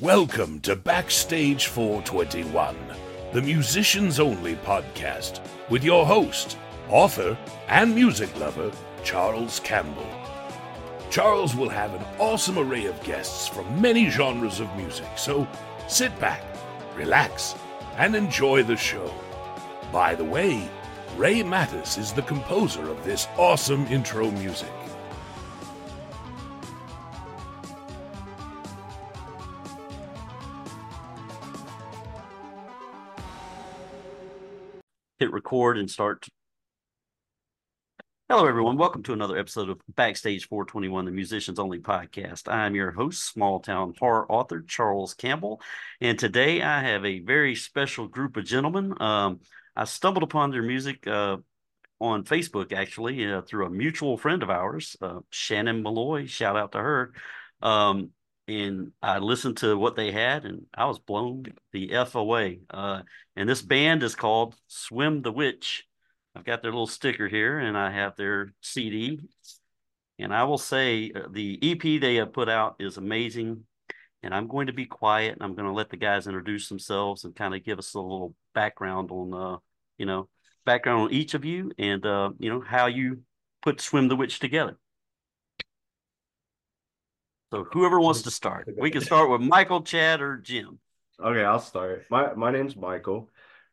Welcome to Backstage 421, the musicians only podcast, with your host, author, and music lover, Charles Campbell. Charles will have an awesome array of guests from many genres of music, so sit back, relax, and enjoy the show. By the way, Ray Mattis is the composer of this awesome intro music. Hit record and start. Hello, everyone. Welcome to another episode of Backstage 421, the Musicians Only podcast. I'm your host, small town horror author Charles Campbell, and today I have a very special group of gentlemen. I stumbled upon their music on Facebook, actually, through a mutual friend of ours, Shannon Malloy. Shout out to her. And I listened to what they had, and I was blown the F away. And this band is called Swim the Witch. I've got their little sticker here, and I have their CD. And I will say the EP they have put out is amazing. And I'm going to be quiet, and I'm going to let the guys introduce themselves and kind of give us a little background on, background on each of you and, how you put Swim the Witch together. So whoever wants to start, we can start with Michael, Chad, or Jim. Okay, I'll start. My name's Michael.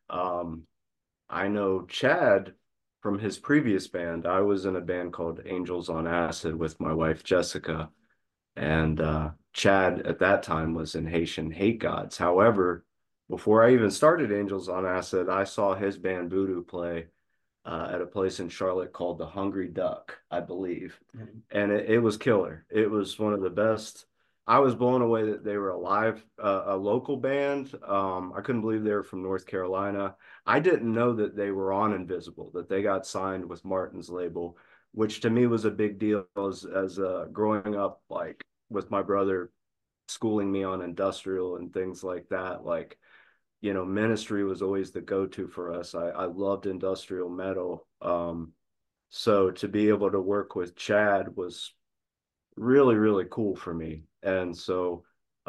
I know Chad from his previous band. I was in a band called Angels on Acid with my wife Jessica, and Chad at that time was in Haitian Hate Gods. However, before I even started Angels on Acid, I saw his band Voodoo play at a place in Charlotte called the Hungry Duck, I believe. Mm-hmm. And it was killer. It was one of the best. I was blown away that they were a local band. I couldn't believe they were from North Carolina. I didn't know that they were on Invisible, that they got signed with Martin's label, which to me was a big deal as growing up, like with my brother schooling me on industrial and things like that. Like, Ministry was always the go-to for us. I loved industrial metal. So to be able to work with Chad was really, really cool for me. And so,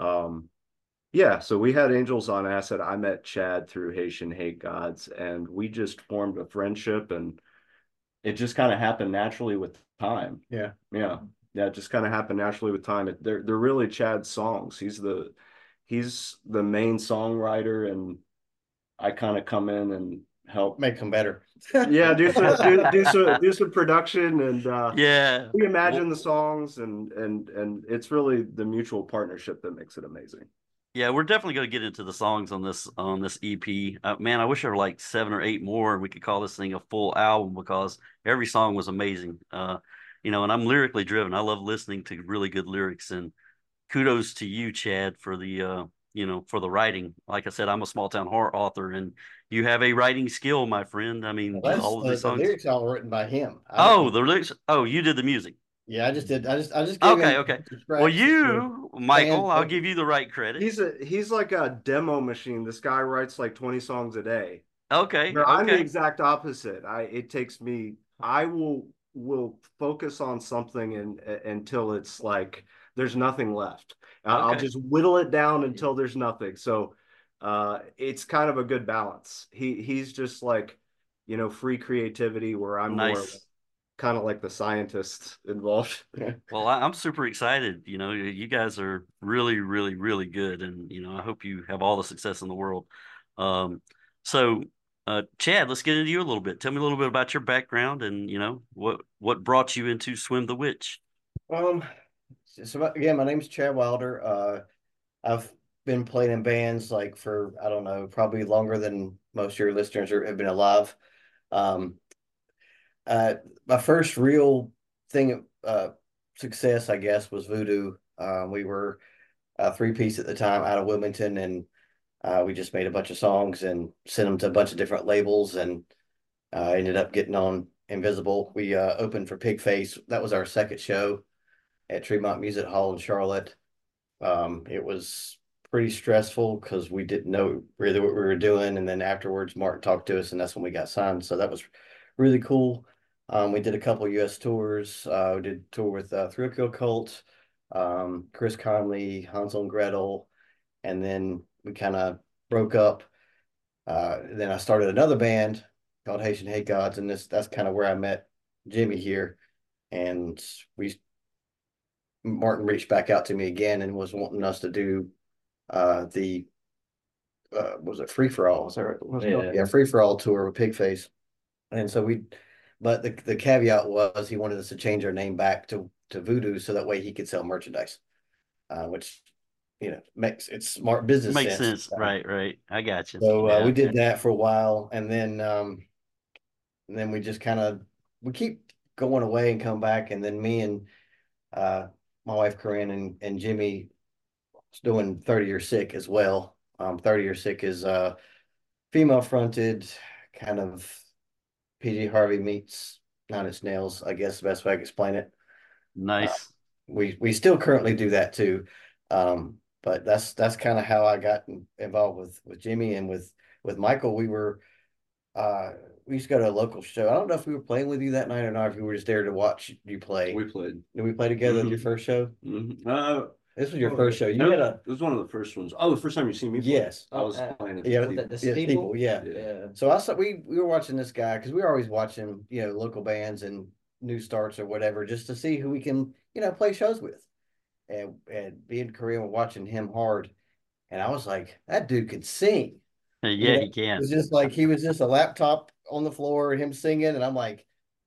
so we had Angels on Acid. I met Chad through Haitian Hate Gods, and we just formed a friendship, and it just kind of happened naturally with time. Yeah. It just kind of happened naturally with time. They're really Chad's songs. He's the main songwriter, and I kind of come in and help make them better. Yeah, do some production and reimagine the songs, and it's really the mutual partnership that makes it amazing. Yeah, we're definitely going to get into the songs on this EP. Man, I wish there were like 7 or 8 more, and we could call this thing a full album because every song was amazing. And I'm lyrically driven. I love listening to really good lyrics, and kudos to you, Chad, for the for the writing. Like I said, I'm a small town horror author, and you have a writing skill, my friend. I mean, all of the songs. The lyrics all written by him. The lyrics. Oh, you did the music. Yeah, I just did. I just gave okay. Well, you, Michael, I'll give you the right credit. He's like a demo machine. This guy writes like 20 songs a day. Okay. I'm the exact opposite. I will focus on something until it's like there's nothing left. I'll just whittle it down until there's nothing. So it's kind of a good balance. He's just like, free creativity, where I'm more kind of like the scientist involved. Well, I'm super excited. You guys are really, really, really good. And, I hope you have all the success in the world. So Chad, let's get into you a little bit. Tell me a little bit about your background and, what brought you into Swim the Witch. So again, my name's Chad Wilder. I've been playing in bands like for, I don't know, probably longer than most of your listeners have been alive. My first real thing of success, I guess, was Voodoo. We were a 3-piece at the time out of Wilmington, and we just made a bunch of songs and sent them to a bunch of different labels, and ended up getting on Invisible. We opened for Pigface. That was our second show at Tremont Music Hall in Charlotte. It was pretty stressful because we didn't know really what we were doing. And then afterwards, Mark talked to us, and that's when we got signed. So that was really cool. We did a couple of U.S. tours. We did a tour with Thrill Kill Cult, Chris Conley, Hansel and Gretel, and then we kind of broke up. Then I started another band called Haitian Hate Gods, and that's kind of where I met Jimmy here. And we Martin reached back out to me again and was wanting us to do the was it Free for All? Was that right? Yeah, Free for All tour with Pigface. And so but the caveat was he wanted us to change our name back to Voodoo so that way he could sell merchandise, which it's smart business Makes sense. sense. Right. I got you. So we did that for a while, and then we just we keep going away and come back, and then me and my wife Corinne and Jimmy was doing 30 Year Sick as well. 30 Year Sick is female fronted, kind of PG Harvey meets Nine Inch Nails, I guess the best way I can explain it. Nice. We still currently do that too. But that's kind of how I got involved with Jimmy and with Michael. We used to go to a local show. I don't know if we were playing with you that night or not, if you were just there to watch you play. We played. Did we play together at your first show? This was your first show. It was one of the first ones. Oh, the first time you seen me play? Yes. I was playing at the Steeple, yeah. So we were watching this guy because we were always watching, local bands and new starts or whatever, just to see who we can, play shows with. And being Korean, we're watching him hard. And I was like, that dude could sing. Yeah, he can. It was just like he was just a laptop on the floor, him singing, and I'm like,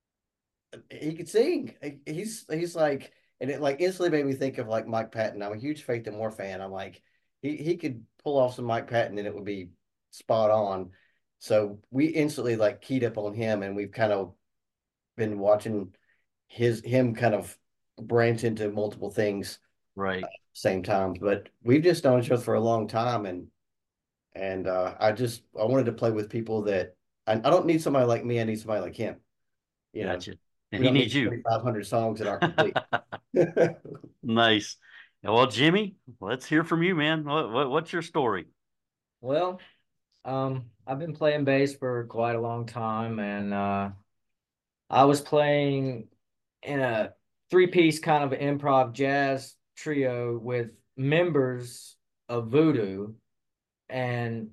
he could sing. He's like, and it like instantly made me think of like Mike Patton. I'm a huge Faith No More fan. I'm like, he could pull off some Mike Patton and it would be spot on. So we instantly like keyed up on him, and we've kind of been watching him kind of branch into multiple things right same time. But we've just known each other for a long time, and I wanted to play with people that I don't need somebody like me. I need somebody like him. Gotcha. And he needs you. 500 songs that aren't complete. Nice. Well, Jimmy, let's hear from you, man. What's your story? Well, I've been playing bass for quite a long time, and I was playing in a three-piece kind of improv jazz trio with members of Voodoo, and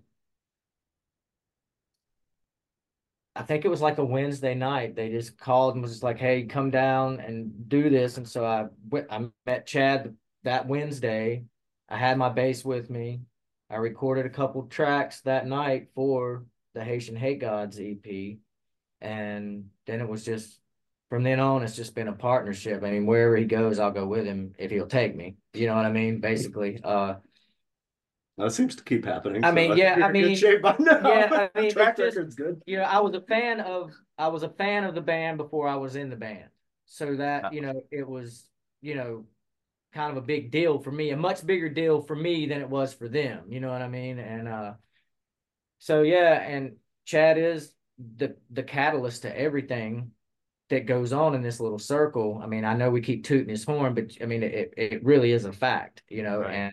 I think it was like a Wednesday night. They just called and was just like, "Hey, come down and do this." And so I met Chad that Wednesday. I had my bass with me. I recorded a couple tracks that night for the Haitian Hate Gods EP, and then it was just from then on, it's just been a partnership. I mean, wherever he goes, I'll go with him if he'll take me. You know what I mean? Basically. That seems to keep happening. I mean, yeah, I mean, good shape by now. Yeah, I mean, track record's good. I was a fan of the band before I was in the band, so that it was kind of a big deal for me, a much bigger deal for me than it was for them. You know what I mean? And so yeah, and Chad is the catalyst to everything that goes on in this little circle. I mean, I know we keep tooting his horn, but I mean, it really is a fact, Right. And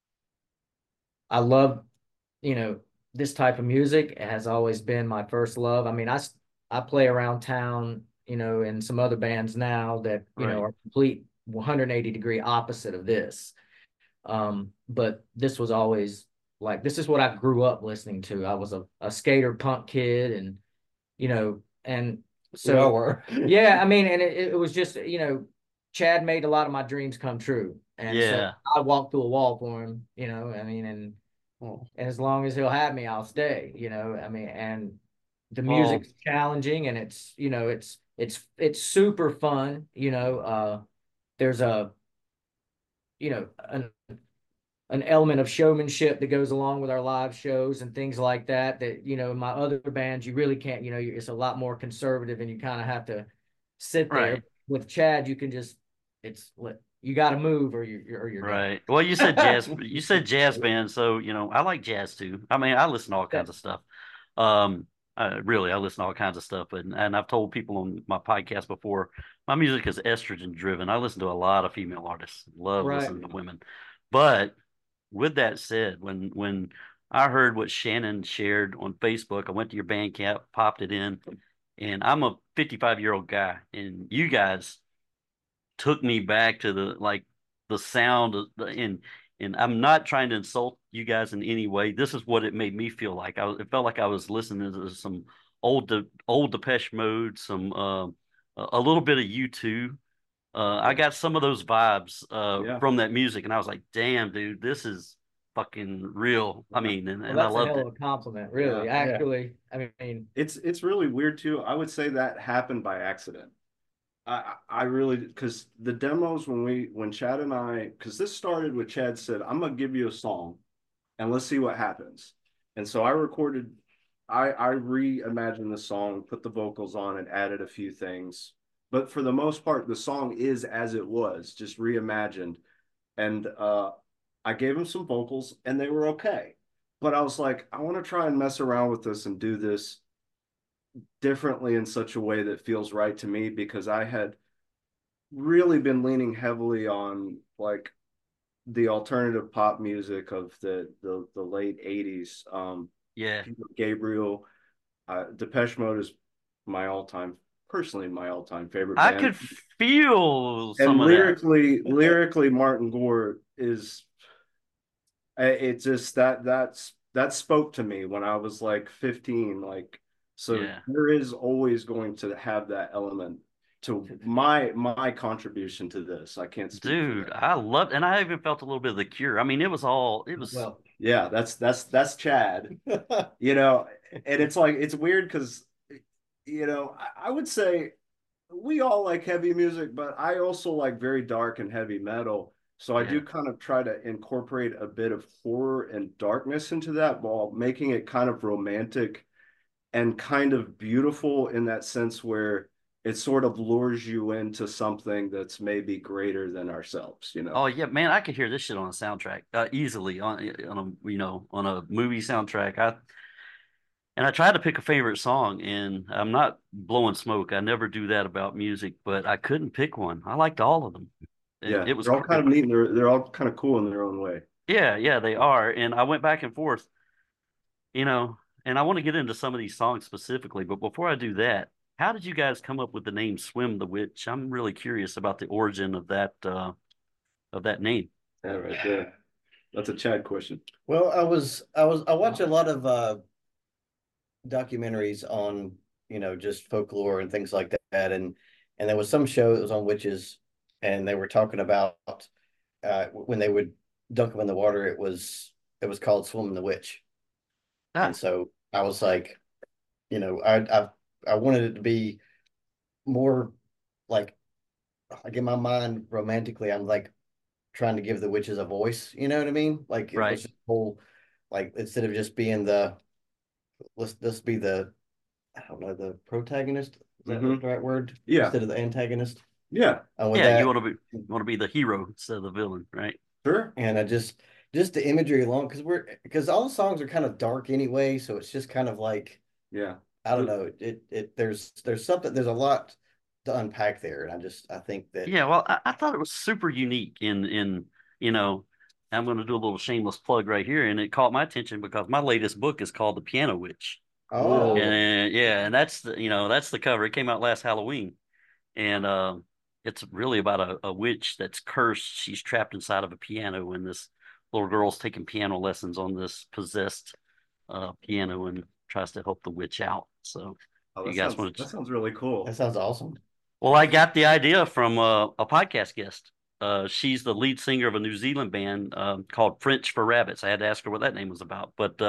I love, this type of music. It has always been my first love. I mean, I play around town, in some other bands now that, Right. are complete 180-degree opposite of this. But this was always like, this is what I grew up listening to. I was a skater punk kid, and, and so, yeah, I mean, and it was just, Chad made a lot of my dreams come true. And Yeah. so I walked through a wall for him, I mean, and as long as he'll have me, I'll stay, I mean, and the music's challenging, and it's, it's super fun, there's an element of showmanship that goes along with our live shows and things like that, in my other bands, you really can't, it's a lot more conservative, and you kind of have to sit there. Right. With Chad, you can just, you got to move or you're right. Well, you said jazz. You said jazz band, so I like jazz too. I mean, I listen to all kinds of stuff. I listen to all kinds of stuff, and I've told people on my podcast before, my music is estrogen driven. I listen to a lot of female artists. Love listening to women. But with that said, when I heard what Shannon shared on Facebook, I went to your Bandcamp, popped it in, and I'm a 55-year-old guy, and you guys took me back to the sound and And I'm not trying to insult you guys in any way. This is what it made me feel like. It felt like I was listening to some old Depeche Mode, some a little bit of U2. I got some of those vibes Yeah. from that music, and I was like, "Damn, dude, this is fucking real." I mean, Well, and I that's a loved hell it. of a compliment, really. Yeah. Actually, I mean, It's really weird too. I would say that happened by accident. I really, because the demos when Chad and I, because this started with Chad said, I'm gonna give you a song and let's see what happens. And so I recorded, I reimagined the song, put the vocals on and added a few things. But for the most part, the song is as it was, just reimagined. And I gave him some vocals and they were okay. But I was like, I want to try and mess around with this and do this differently in such a way that feels right to me, because I had really been leaning heavily on like the alternative pop music of the late 80s. Yeah, Peter Gabriel, Depeche Mode is personally my all-time favorite I band. could feel some And of that. lyrically, Martin Gore is it just that spoke to me when I was like 15. Like, so Yeah. there is always going to have that element to my contribution to this. I can't speak for Dude, them. I loved, and I even felt a little bit of the Cure. I mean, it was, well, Yeah, that's Chad. You know, and it's like it's weird because I would say we all like heavy music, but I also like very dark and heavy metal. So I yeah. do kind of try to incorporate a bit of horror and darkness into that while making it kind of romantic and kind of beautiful in that sense where it sort of lures you into something that's maybe greater than ourselves, you know? Oh yeah, man, I could hear this shit on a soundtrack easily on a on a movie soundtrack. I tried to pick a favorite song, and I'm not blowing smoke. I never do that about music, but I couldn't pick one. I liked all of them. Yeah, It was they're all kind of neat and they're all kind of cool in their own way. yeah, they are. And I went back and forth, you know, and I want to get into some of these songs specifically, but before I do that, how did you guys come up with the name Swim the Witch? I'm really curious about the origin of that name. Yeah, right there. That's a Chad question. Well, I watch a lot of documentaries on, just folklore and things like that. And there was some show that was on witches, and they were talking about when they would dunk them in the water, it was called swimming the witch. And Ah, so I was like, I wanted it to be more like, in my mind romantically, I'm like trying to give the witches a voice, you know what I mean? Like it right. was just whole, like instead of just being the let's be the, I don't know, the protagonist. Is that Mm-hmm. the right word? Yeah. Instead of the antagonist. Yeah. With Yeah, that, you want to be the hero instead of the villain, right? Sure. and I just the imagery alone, because all the songs are kind of dark anyway, so it's just kind of like, Yeah. I don't know. There's something, there's a lot to unpack there, and I think that. Yeah, well, I thought it was super unique you know, I'm going to do a little shameless plug right here, and it caught my attention because my latest book is called The Piano Witch. Oh, Cool. And yeah, and that's the cover. It came out last Halloween, and it's really about a witch that's cursed. She's trapped inside of a piano, and this little girl's taking piano lessons on this possessed piano and tries to help the witch out. So, Oh, you guys want to? that sounds really cool. that sounds awesome. Well, I got the idea from a podcast guest. She's the lead singer of a New Zealand band called French for Rabbits. I had to ask her what that name was about, but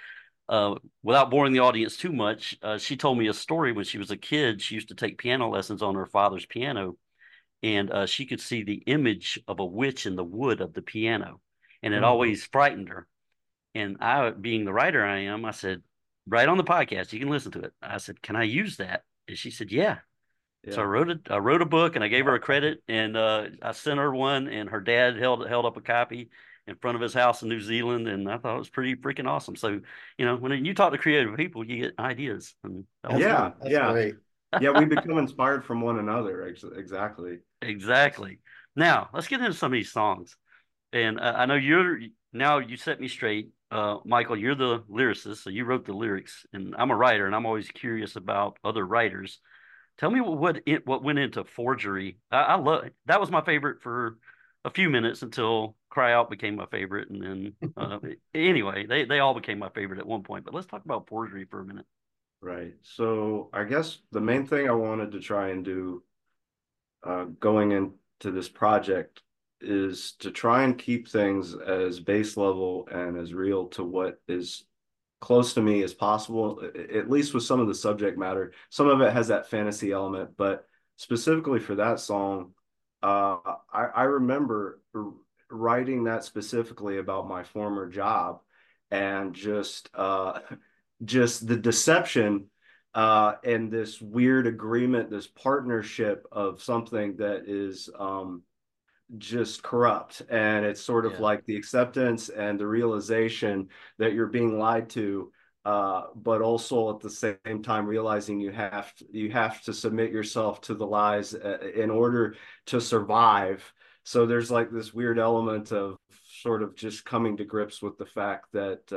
without boring the audience too much, she told me a story when she was a kid. She used to take piano lessons on her father's piano, and she could see the image of a witch in the wood of the piano, and it Mhm. always frightened her. And I, being the writer I am, I said, "Right on the podcast, you can listen to it." I said, "Can I use that?" And she said, "Yeah." So Yeah. I wrote a book and I gave her a credit, and I sent her one, and her dad held up a copy in front of his house in New Zealand, and I thought it was pretty freaking awesome. So, when you talk to creative people, you get ideas, and that was Yeah. cool. That's Yeah. great. Yeah. We become inspired from one another. Exactly. Exactly. Now, let's get into some of these songs. And I know you set me straight. Michael, you're the lyricist, so you wrote the lyrics, and I'm a writer, and I'm always curious about other writers. Tell me what went into Forgery. I love that was my favorite for a few minutes until Cry Out became my favorite, and then anyway, they all became my favorite at one point. But let's talk about Forgery for a minute. Right. So I guess the main thing I wanted to try and do going into this project is to try and keep things as base level and as real to what is close to me as possible, at least with some of the subject matter. Some of it has that fantasy element, but specifically for that song, I remember writing that specifically about my former job and just the deception and this weird agreement, this partnership of something that is just corrupt. And it's sort of like the acceptance and the realization that you're being lied to, but also at the same time realizing you have to submit yourself to the lies in order to survive. So there's like this weird element of sort of just coming to grips with the fact that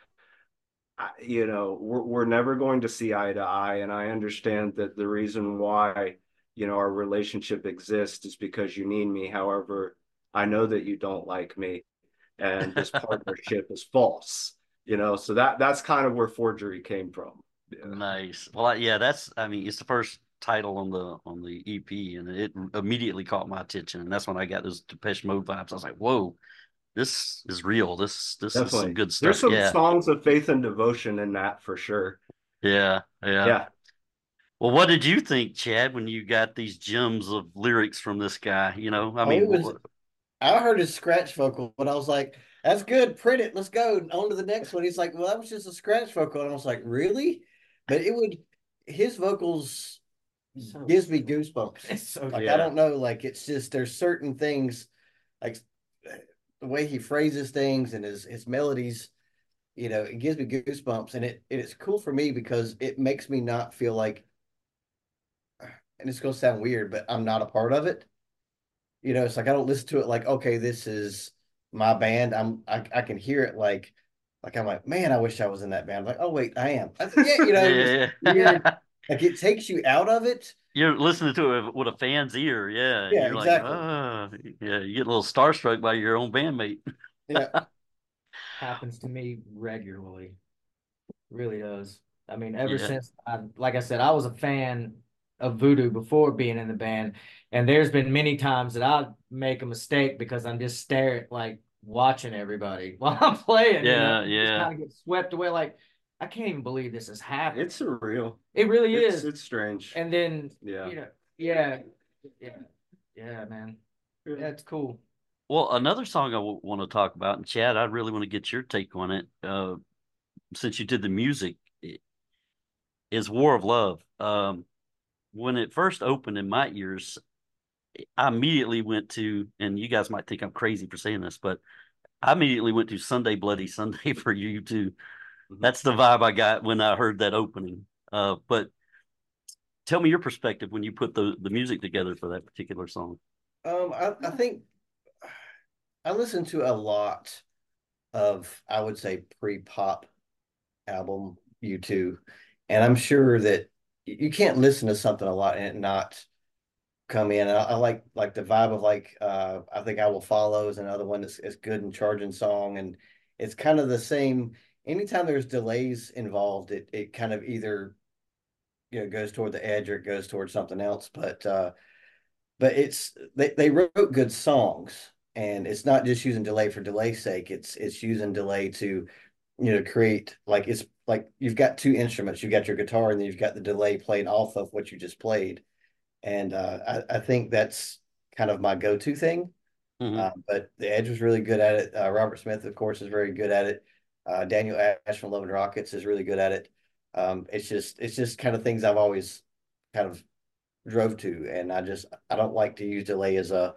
we're never going to see eye to eye, and I understand that the reason why our relationship exists is because you need me. However, I know that you don't like me, and this partnership is false. So that's kind of where Forgery came from. Yeah. Nice. Well, yeah, I mean, it's the first title on the EP, and it immediately caught my attention, and that's when I got those Depeche Mode vibes. I was like, whoa, this is real. This is some good stuff. There's some songs of faith and devotion in that for sure. Yeah. Yeah. Well, what did you think, Chad, when you got these gems of lyrics from this guy? I heard his scratch vocal, but I was like, that's good, print it, let's go on to the next one. He's like, well, that was just a scratch vocal. And I was like, really? But his vocals gives me goosebumps. I don't know, like, it's just, there's certain things, like the way he phrases things and his melodies, it gives me goosebumps. And it's cool for me because it makes me not feel like, and it's going to sound weird, but I'm not a part of it. It's like I don't listen to it like, okay, this is my band. I can hear it like I'm like, man, I wish I was in that band. I'm like, oh wait, I am. Like it takes you out of it. You're listening to it with a fan's ear, yeah. Yeah, You're exactly. Like, yeah, you get a little starstruck by your own bandmate. Yeah. Happens to me regularly. Really does. I mean, ever since like I said, I was a fan of Voodoo before being in the band, and there's been many times that I make a mistake because I'm just staring, like watching everybody while I'm playing. Just kind of get swept away. Like I can't even believe this is happening. It's surreal. It really is. It's strange. And then yeah, man, yeah, it's cool. Well, another song I want to talk about, and Chad, I really want to get your take on it, since you did the music, is War of Love. When it first opened in my ears, I immediately went to, and you guys might think I'm crazy for saying this, but I immediately went to Sunday Bloody Sunday for you too. Mm-hmm. That's the vibe I got when I heard that opening. But tell me your perspective when you put the music together for that particular song. I think I listened to a lot of, I would say, pre-pop album U2, and I'm sure that you can't listen to something a lot and it not come in. I like the vibe of I Think I Will Follow is another one that's good and charging song, and it's kind of the same. Anytime there's delays involved, it kind of either goes toward the edge or it goes towards something else. But it's they wrote good songs, and it's not just using delay for delay's sake. It's using delay to create, like, it's like you've got two instruments. You've got your guitar and then you've got the delay playing off of what you just played. And I think that's kind of my go-to thing. Mm-hmm. But the Edge was really good at it. Robert Smith, of course, is very good at it. Daniel Ash from Love and Rockets is really good at it. It's just kind of things I've always kind of drove to, and I don't like to use delay as a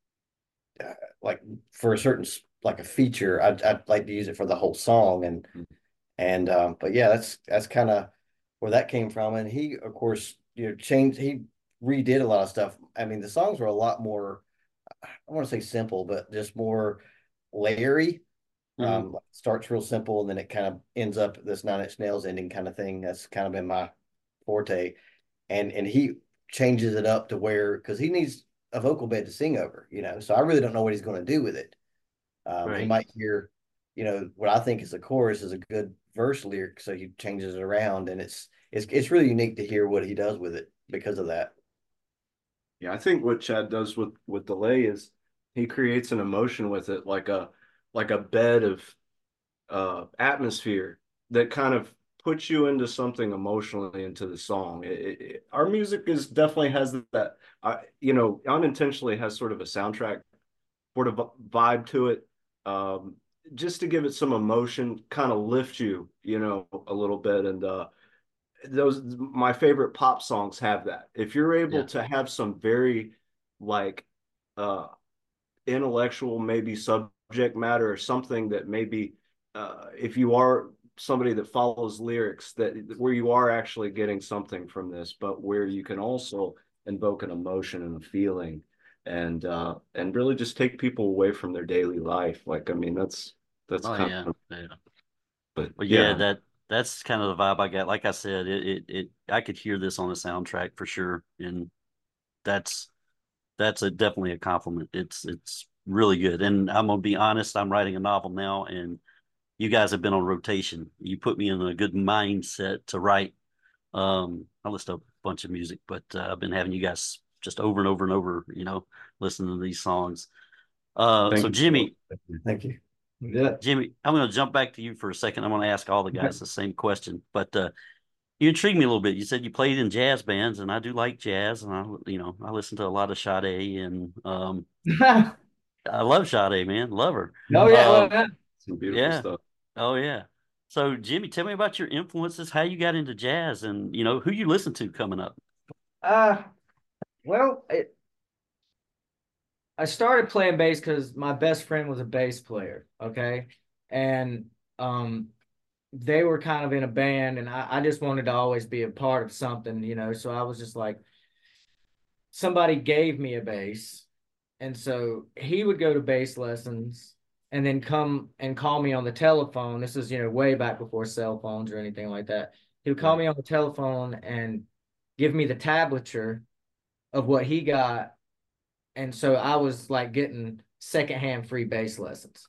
like for a certain, like a feature. I'd like to use it for the whole song, but yeah, that's kind of where that came from. And he, of course, changed. He redid a lot of stuff. I mean, the songs were a lot more, I want to say simple, but just more layery. Mm-hmm. Starts real simple and then it kind of ends up this Nine Inch Nails ending kind of thing. That's kind of been my forte. And he changes it up to where, because he needs, a vocal bed to sing over, so I really don't know what he's going to do with it. He might hear, what I think is a chorus is a good verse lyric, so he changes it around, and it's really unique to hear what he does with it because of that. Yeah, I think what Chad does with delay is he creates an emotion with it, like a bed of atmosphere that kind of puts you into something emotionally into the song. Our music is definitely has that, unintentionally has sort of a soundtrack sort of vibe to it. Just to give it some emotion, kind of lift you, a little bit. And those my favorite pop songs have that. If you're able to have some very like uh intellectual maybe subject matter or something that maybe if you are somebody that follows lyrics that where you are actually getting something from this, but where you can also invoke an emotion and a feeling and really just take people away from their daily life. Like, I mean, that's Oh kind yeah, of, yeah. but Well, yeah, yeah. that's kind of the vibe I got. Like I said, I could hear this on the soundtrack for sure, and that's definitely a compliment. It's really good. And I'm gonna be honest, I'm writing a novel now, and you guys have been on rotation. You put me in a good mindset to write. I listen to a bunch of music, but I've been having you guys just over and over and over, listening to these songs. So Thank you. Thank you. Yeah. Jimmy, I'm going to jump back to you for a second. I'm going to ask all the guys the same question, but you intrigued me a little bit. You said you played in jazz bands, and I do like jazz, and I listen to a lot of Sade, and I love Sade, man, love her. Oh yeah, Some beautiful Yeah, stuff. oh yeah. So Jimmy, tell me about your influences, how you got into jazz, and who you listen to coming up. uh, well, I started playing bass because my best friend was a bass player. Okay, and they were kind of in a band, and I just wanted to always be a part of something, So I was just like, somebody gave me a bass, and so he would go to bass lessons and then come and call me on the telephone. This is, way back before cell phones or anything like that. He would call me on the telephone and give me the tablature of what he got. And so I was like getting secondhand free bass lessons.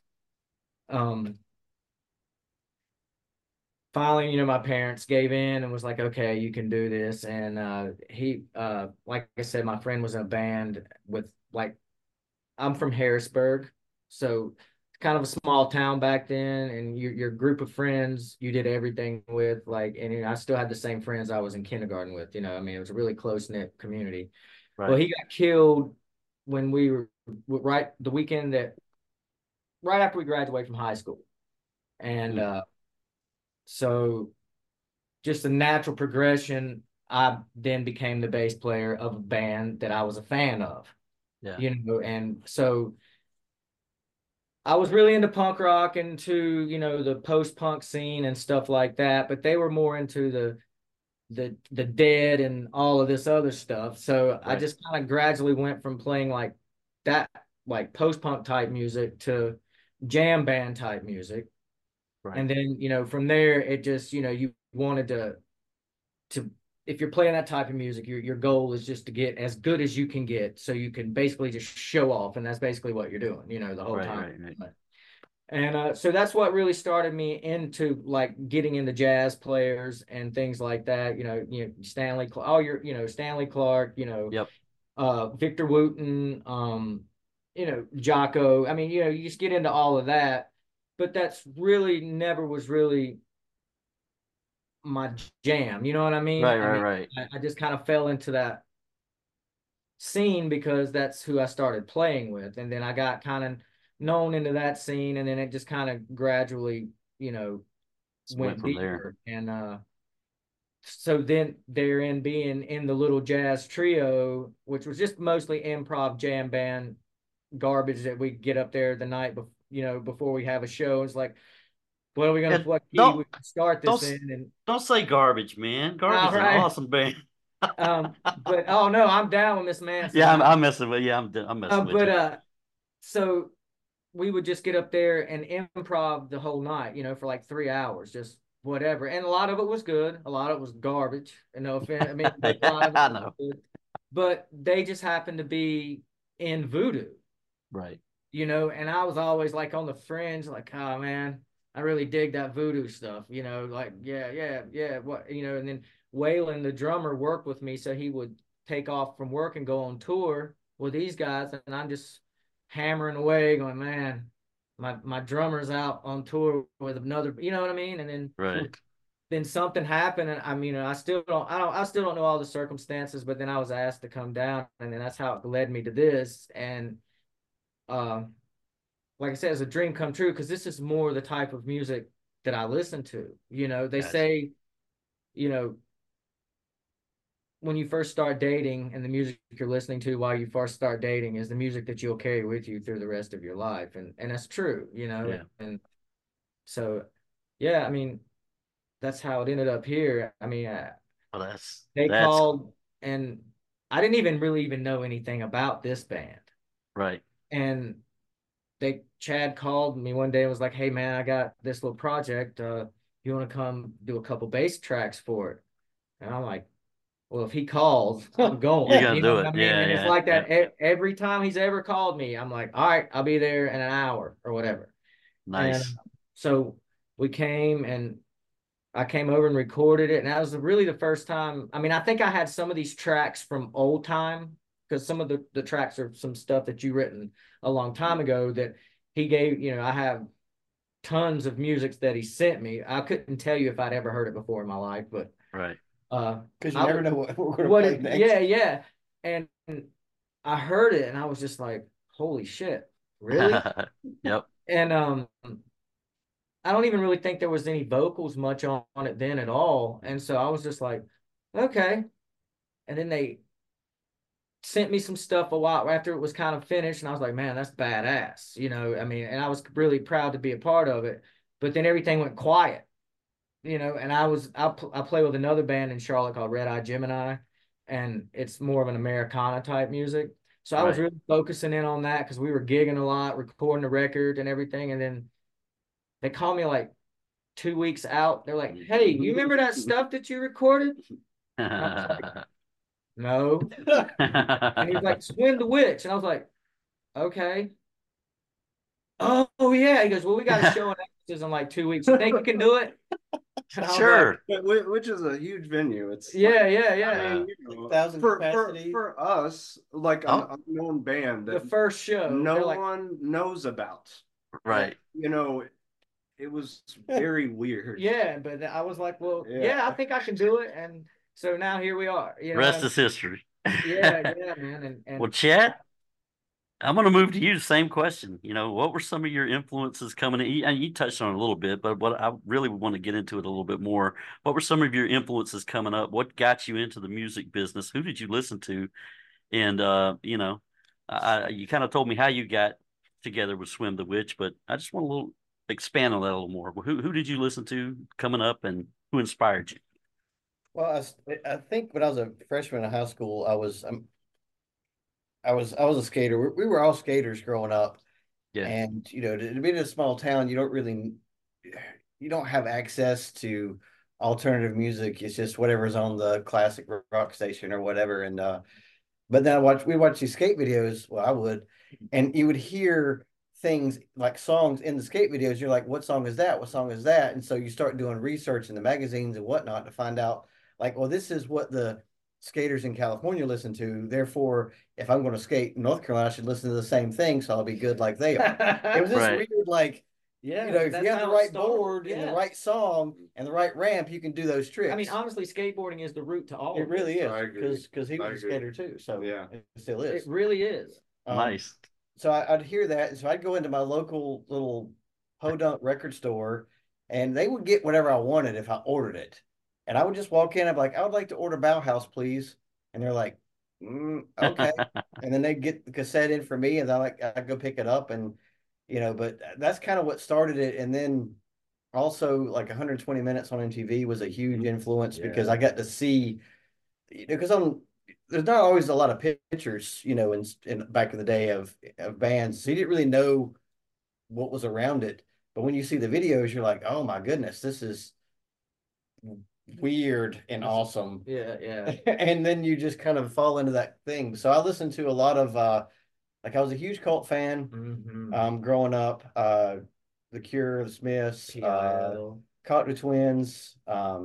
Finally, my parents gave in and was like, okay, you can do this. And he, like I said, my friend was in a band with like, I'm from Harrisburg, so it's kind of a small town back then, and your group of friends you did everything with, like, and I still had the same friends I was in kindergarten with. I mean, it was a really close knit community. Well, Right. he got killed when we were the weekend that right after we graduated from high school, and so just a natural progression. I then became the bass player of a band that I was a fan of. Yeah. And so I was really into punk rock and to, the post-punk scene and stuff like that, but they were more into the Dead and all of this other stuff. So I just kind of gradually went from playing like that, like post-punk type music to jam band type music. Right. And then, from there, it just, you wanted to if you're playing that type of music, your goal is just to get as good as you can get, so you can basically just show off, and that's basically what you're doing, the whole time. Right. And so that's what really started me into like getting into jazz players and things like that. Stanley, Stanley Clark, Yep. Victor Wooten, Jocko. I mean, you just get into all of that, but that's really never was really my jam. You know what I mean? Right. I just kind of fell into that scene because that's who I started playing with. And then I got kind of known into that scene, and then it just kind of gradually, went from there. deeper. And so then therein being in the little jazz trio, which was just mostly improv jam band garbage that we get up there the night before we have a show. It's like, what are we gonna what key we start this in? And don't say garbage, man. Garbage is an awesome band. But oh no, I'm down with Miss Manson. Yeah, I'm messing with you. I'm messing with you. So we would just get up there and improv the whole night, for like 3 hours, just whatever. And a lot of it was good, a lot of it was garbage. No offense, I mean, a lot of it was good. But they just happened to be in voodoo, Right. and I was always like on the fringe, like, oh man, I really dig that voodoo stuff, like, yeah, what, and then Waylon, the drummer, worked with me, so he would take off from work and go on tour with these guys, and I'm just hammering away, going, man, my drummer's out on tour with another, you know what I mean? And then Right. then something happened, and I still don't know all the circumstances, but then I was asked to come down, and then that's how it led me to this. And um like I said, it's a dream come true, because this is more the type of music that I listen to. They Gotcha. say, you know, when you first start dating, and the music you're listening to while you first start dating is the music that you'll carry with you through the rest of your life. And that's true, Yeah. and so, yeah, I mean, that's how it ended up here. I mean, Well, they that's called, and I didn't even really even know anything about this band. right. And Chad called me one day and was like, "Hey man, I got this little project. You want to come do a couple bass tracks for it?" And I'm like, "Well, if he calls, I'm You're going." gonna You know do what it. I mean? Yeah, And it's yeah, like yeah. that every time he's ever called me. I'm like, "All right, I'll be there in an hour or whatever." And Nice. so we came, and I came over and recorded it, and that was really the first time. I mean, I think I had some of these tracks from old time, because some of the tracks are some stuff that you written a long time ago that he gave. I have tons of music that he sent me. I couldn't tell you if I'd ever heard it before in my life, but Right. Because you I never would. know what we're going to What play it? next. Yeah. And I heard it, and I was just like, "Holy shit, really?" Yep. And I don't even really think there was any vocals much on it then at all. And so I was just like, okay. And then they sent me some stuff a while after it was kind of finished. And I was like, man, that's badass. I mean, and I was really proud to be a part of it. But then everything went quiet, and I play with another band in Charlotte called Red Eye Gemini. And it's more of an Americana type music. So I was Right. really focusing in on that, because we were gigging a lot, recording the record and everything. And then they called me like 2 weeks out. They're like, "Hey, you remember that stuff that you recorded?" And I was like, "No." And he was like, "Swim the Witch." And I was like, "Okay." "Oh yeah." He goes, "Well, we got a show in Texas in like 2 weeks. You think you can do it?" And I was like, Sure. Which is a huge venue. It's "Yeah, like, yeah, I yeah." mean, 6,000 for capacity. for us, like an Oh, unknown band The that first show, no they're like, one knows about. right. It was very weird. "Yeah," but I was like, "Well, Yeah. yeah, I think I can do it." And so now here we are. Rest is history. Yeah, man, Well, and Chad, I'm going to move to you. Same question. What were some of your influences coming in? And you touched on it a little bit, but what I really want to get into it a little bit more. What were some of your influences coming up? What got you into the music business? Who did you listen to? And you kind of told me how you got together with Swim the Witch, but I just want a little expand on that a little more. Who did you listen to coming up, and who inspired you? Well, I think when I was a freshman in high school, I was a skater. We were all skaters growing up, Yeah, and to be in a small town, you don't have access to alternative music. It's just whatever's on the classic rock station or whatever. And but then we watch these skate videos. Well, I would, and you would hear things like songs in the skate videos. You're like, what song is that? What song is that? And so you start doing research in the magazines and whatnot to find out, like, well, this is what the skaters in California listen to. Therefore, if I'm going to skate in North Carolina, I should listen to the same thing, so I'll be good like they are. It was this right. weird, like, yeah, if that's you have the how it right started. board and the Yeah. right song and the right ramp, you can do those tricks. I mean, honestly, skateboarding is the route to all It of really is, I agree. because he I was a agree. skater too, so Yeah. it still it. is. It really is. Nice. So I'd hear that, and so I'd go into my local little podunk record store, and they would get whatever I wanted if I ordered it. And I would just walk in, I'd be like, I would like to order Bauhaus, please. And they're like, okay. And then they get the cassette in for me, and I go pick it up, and but that's kind of what started it. And then also, like, 120 Minutes on MTV was a huge influence, because I got to see, because there's not always a lot of pictures, in back in the day of bands, so you didn't really know what was around it. But when you see the videos, you're like, oh my goodness, this is weird and awesome. Yeah. And then you just kind of fall into that thing. So I listened to a lot of Like I was a huge Cult fan growing up. The Cure, the Smiths, PIL. Cocteau Twins,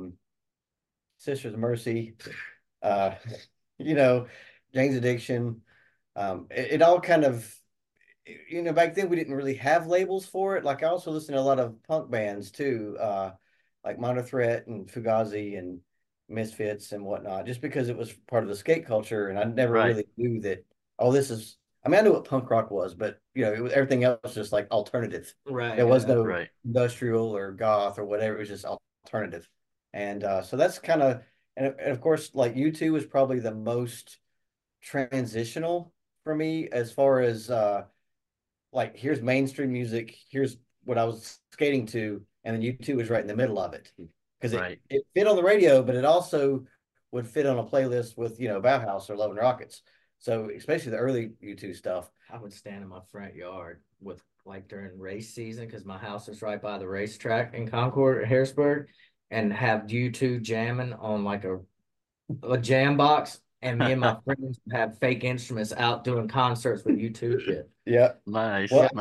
Sisters of Mercy, uh, you know, Jane's Addiction. It all kind of, back then we didn't really have labels for it. Like I also listened to a lot of punk bands too, like Minor Threat and Fugazi and Misfits and whatnot, just because it was part of the skate culture. And I never Right. really knew that, oh, this is, I mean, I knew what punk rock was, but it was everything else just like alternative. Right. There was Yeah. no Right. industrial or goth or whatever. It was just alternative. And so that's kind of, and of course, like U2 was probably the most transitional for me as far as like here's mainstream music, here's what I was skating to, and then U2 was right in the middle of it because Right. it fit on the radio, but it also would fit on a playlist with Bauhaus or Love and Rockets. So especially the early U2 stuff. I would stand in my front yard with like during race season because my house is right by the racetrack in Concord, Harrisburg, and have U2 jamming on like a jam box, and me and my friends have fake instruments out doing concerts with U2 shit. Yeah. Nice. Well,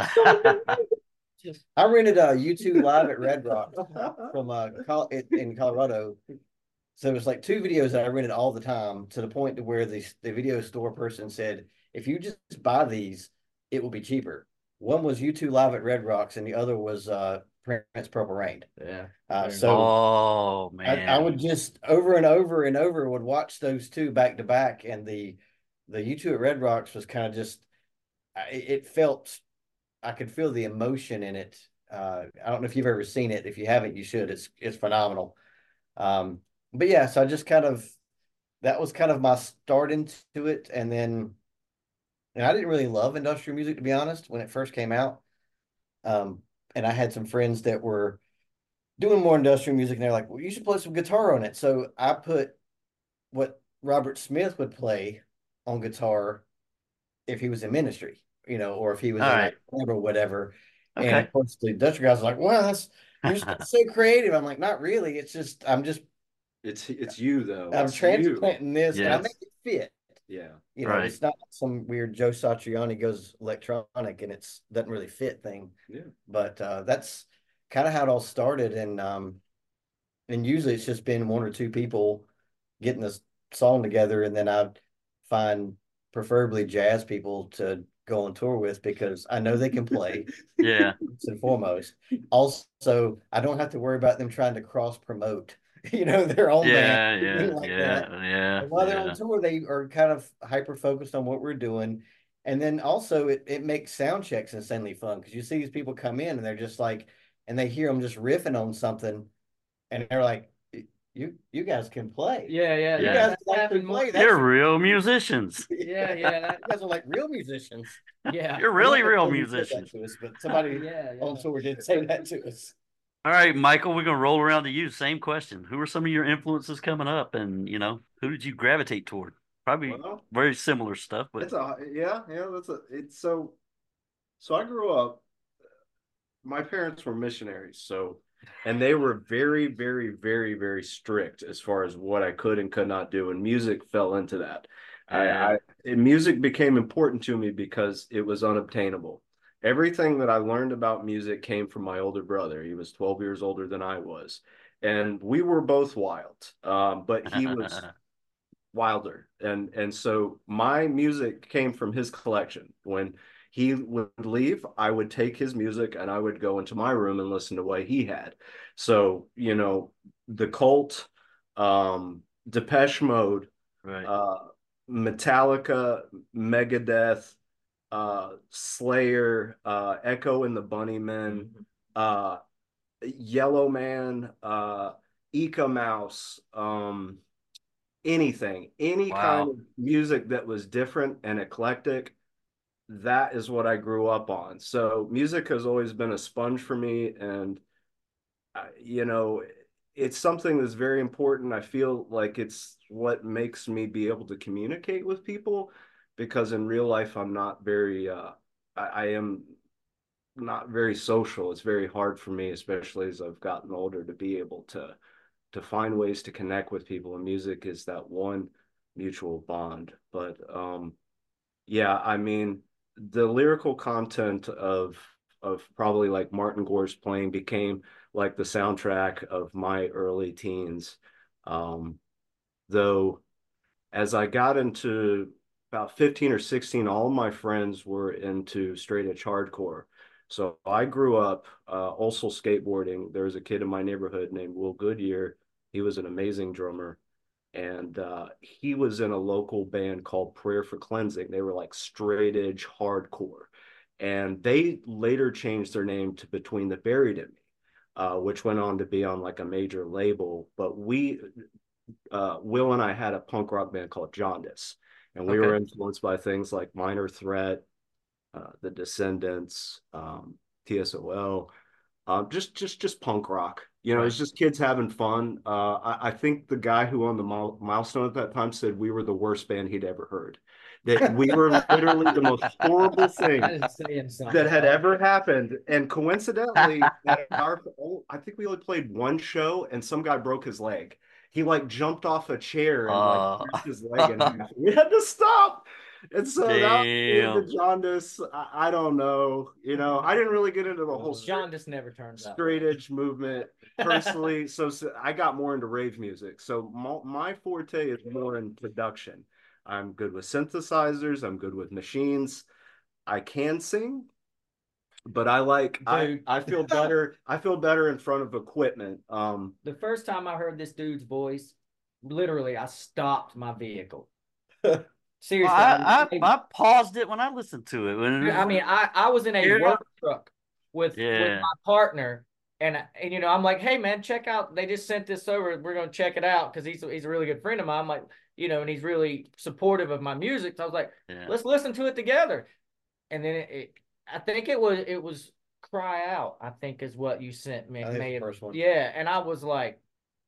Just I rented a U2 live at Red Rock from in Colorado. So it was like two videos that I rented all the time to the point to where the video store person said, if you just buy these, it will be cheaper. One was U2 live at Red Rocks, and the other was Prince Purple Rain. yeah. So Oh I man. would just over and over and over would watch those two back to back, and the U2 at Red Rocks was kind of just it felt I could feel the emotion in it. I don't know if you've ever seen it. If you haven't, you should. It's phenomenal. But yeah, so I just kind of that was kind of my start into it, and I didn't really love industrial music to be honest when it first came out. Um, and I had some friends that were doing more industrial music, and they're like, "Well, you should play some guitar on it." So I put what Robert Smith would play on guitar if he was in Ministry, or if he was All in a right. band or whatever. And Okay. of course, the industrial guys are like, "Well, you're so creative." I'm like, "Not really. It's just It's you though. I'm It's you. transplanting this, and I make Yes. it fit." Yeah. Right. It's not some weird Joe Satriani goes electronic and it's doesn't really fit thing. Yeah. But that's kind of how it all started, and usually it's just been one or two people getting this song together, and then I'd find preferably jazz people to go on tour with because I know they can play Yeah. first and foremost. Also, I don't have to worry about them trying to cross promote, their own band, Yeah. anything Yeah. like that. Yeah. Yeah. And while they're on Yeah. tour, they are kind of hyper focused on what we're doing. And then also it makes sound checks insanely fun because you see these people come in and they're just like, and they hear them just riffing on something, and they're like, you guys can play. Yeah, Yeah. You guys that's can happened play. You're real musicians. Yeah, You yeah, guys are like real musicians. yeah. You're I'm not really gonna real tell you who said that musicians. to us, but somebody Yeah, on yeah. tour did say that to us. All right, Michael, we're gonna roll around to you. Same question. Who are some of your influences coming up, and who did you gravitate toward? Probably Well, very similar stuff, but it's a yeah, it's so I grew up, my parents were missionaries, and they were very, very, very, very strict as far as what I could and could not do, and music fell into that. yeah, Music became important to me because it was unobtainable. Everything that I learned about music came from my older brother. He was 12 years older than I was, and we were both wild. But he was wilder, and so my music came from his collection. When he would leave, I would take his music and I would go into my room and listen to what he had. So the Cult, Depeche Mode, right. uh Metallica, Megadeth, Slayer, Echo and the Bunnymen, uh Yellow Man, Eka Mouse, anything, any kind Wow. of music that was different and eclectic. That is what I grew up on. So music has always been a sponge for me, and you know, it's something that's very important. I feel like it's what makes me be able to communicate with people, because in real life I'm not very I am not very social. It's very hard for me, especially as I've gotten older, to be able to find ways to connect with people, and music is that one mutual bond. But yeah, I mean, the lyrical content of probably like Martin Gore's playing became like the soundtrack of my early teens. Um, though as I got into about 15 or 16, all my friends were into straight edge hardcore. So I grew up also skateboarding. There was a kid in my neighborhood named Will Goodyear. He was an amazing drummer. And he was in a local band called Prayer for Cleansing. They were like straight edge hardcore. And they later changed their name to Between the Buried and Me, which went on to be on like a major label. But Will and I had a punk rock band called Jaundice, and we were influenced by things like Minor Threat, The Descendants, TSOL, just punk rock. You know, Right. it's just kids having fun. I think the guy who owned the Milestone at that time said we were the worst band he'd ever heard. That we were literally the most horrible thing That is saying something. that had ever happened. And coincidentally, I think we only played one show, and some guy broke his leg. He like jumped off a chair and like pierced his leg in half. We had to stop. And so that was the Jaundice. I don't know. You know, I didn't really get into the whole Jaundice never turns out straight edge movement personally. So I got more into rave music. So my forte is more in production. I'm good with synthesizers. I'm good with machines. I can sing, but I feel better. I feel better in front of equipment. The first time I heard this dude's voice, literally, I stopped my vehicle. Seriously, I paused it when I listened to it. I mean, I was in a work truck with my partner, and you know, I'm like, hey man, check out. They just sent this over. We're gonna check it out because he's a really good friend of mine. I'm like, you know, and he's really supportive of my music. So I was like, let's listen to it together. And then I think it was Cry Out, I think is what you sent me. The first one. Yeah, and I was like,